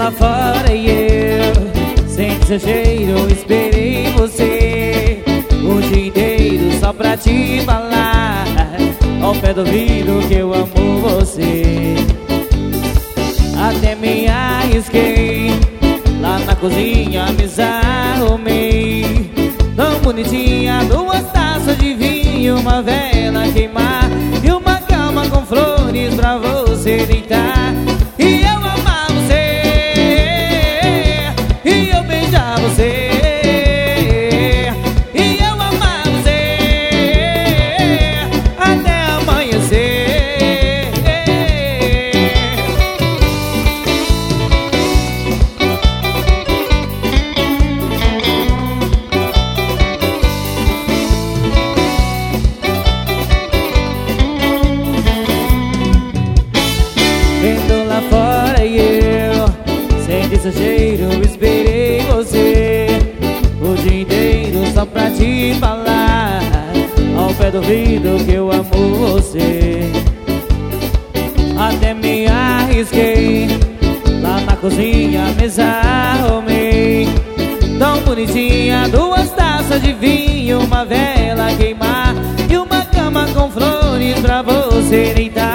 lá fora e eu senti seu cheiro, esperei você o dia inteiro só pra te falar ao pé do ouvido que eu amo você. Até me arrisquei lá na cozinha, me desarrumei tão bonitinha, 2 taças de vinho, uma vela queimar e uma cama com flores pra você deitar. E eu amar você, e eu beijar você, e eu amar você até amanhecer. Vendo lá fora e eu senti seu cheiro, esperei você o dia inteiro só pra te falar ao pé do ouvido que eu amo você. Até me arrisquei lá na cozinha, me desarrumei tão bonitinha, 2 taças de vinho, uma vela queimar e uma cama com flores pra você deitar.